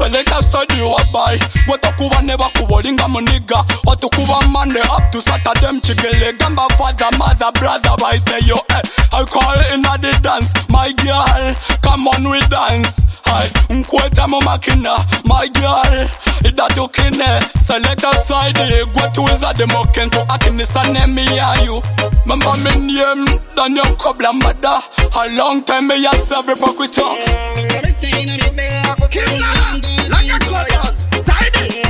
let us study what by. What okuba never kubolinga muniga. What okuba Monday up to Saturday chigele. Gamba father, mother, brother, by tell you. I call in the dance, my girl. Come on, we dance. Hi, unkweta mo makina, my girl. That you can select a side. Go to is at the mocken to Akinistan and me and you. Remember me name, done your cobble mother. A long time me has every pocket on. Like a cobble, side it.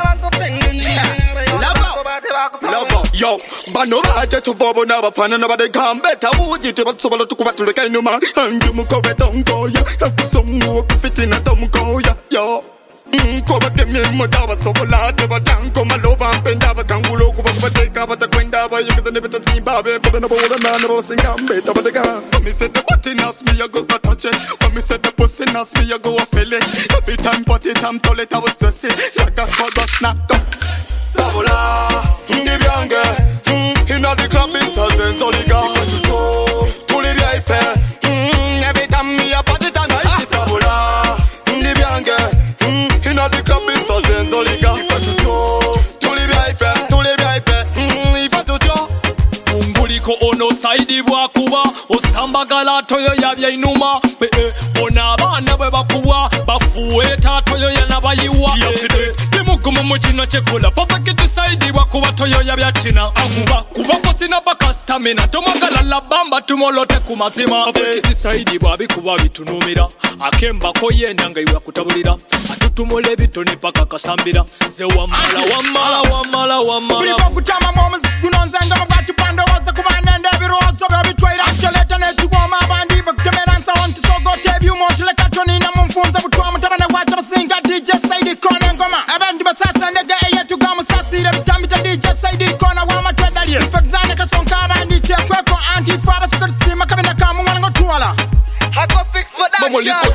Yo, but no matter to Bobo never find another come better. Would you to so to come to the kind of man? And you move over, don't go, ya. Some work fit in a don't go, ya. Yo. Come to me, Motava, so large, but don't come over and bend up a kangaroo over the cover the window. You can never see Bobby, but another man was in better but the gun. When me said the button asked me, I go touch it. When me said the pussy asked me, I go feel it. Every time, but it, I'm told it, I was stressing. Like a sword was snapped up. Savola, the bianche, in all the club in Sazen, Soliga, to the Eiffel. Every time me a party tonight, Savola, the bianche, in all the club in Sazen, Soliga, to the Eiffel, if I do job. Umbuliko ono saidi bwakuba, osamba galato yo yabya inuma, ona abana bwe bakuwa, bafueta toyo yanabayiwa. Mugumu mukino chekula perfect side wakuba toyo yabya china akuba kuba kosina baka stamina tomagala la bamba tumolote kumazima perfect side bwabi kuba bitunumira akemba ko yenda nga iwa kutabulira atutumole bitoni paka kasambira ze wamala buli bakutama moms kunonzenga mabati panda waza kubana ndabirozo babitwaira cheleta ne chigoma abandi bakemeransa wanti sogo tebi umonto le katoni na mumfunza butwa mutabana wacha basinga DJ side kone ngoma abandi basasa ndege eye tugamu sasire bitambita DJ side kona wa matwedali ifadzana kasonka abandi chekweko anti-fa basikosima kabina kamu mwana ngotwala I go fix for that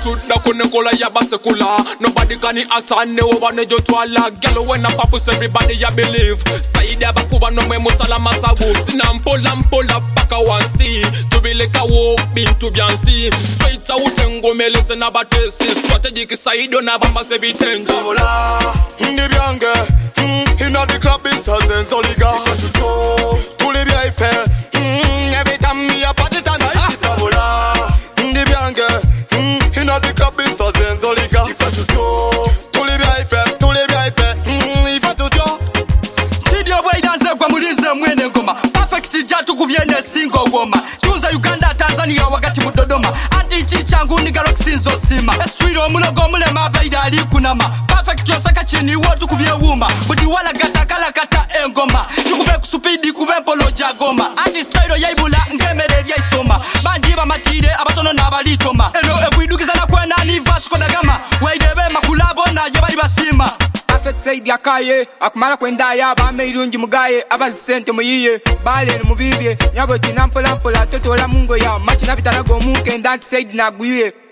shit. Nobody can act on no one jo twala. Girl when a papus everybody ya believe. Saida bakuba no me musala masabu. Sinampola baka wansi. To be like a walk bin to Beyonce. Straight out and go me listen about this. Strategic side don't have a massive thing. Savola, the bianche, in all the club in Sazen Soliga. To the Eiffel, every time me a party tonight. Savola. The bianche, in all the club in Sazen Soliga. If I to if I to jo. Tidio boy dance kwa mulize mwene ngoma. Perfect jatu kubyene singo goma. Tuza Uganda Tanzania wakati mu Dodoma. Anti chichangu ni galaxy zo sima. Street mulogo mule mabaida ali kunama. Perfect yosaka chini watu kubye wuma. Budi wala gatakala kata engoma. Chukube kusupidi kube polo jagoma. Anti style yaibula ngemere bya isoma. Bandiba matire abatono nabalitoma. Eno ebwidukiza na kwena ni vasco da gama. Waidebe makulabo na yabali basima. Perfect side yakaye akumala kwenda yaba meirungi mugaye abazisente muyiye bale no mubibye nyabo tinampola totola mungo ya machina bitanago munke ndanti side na guye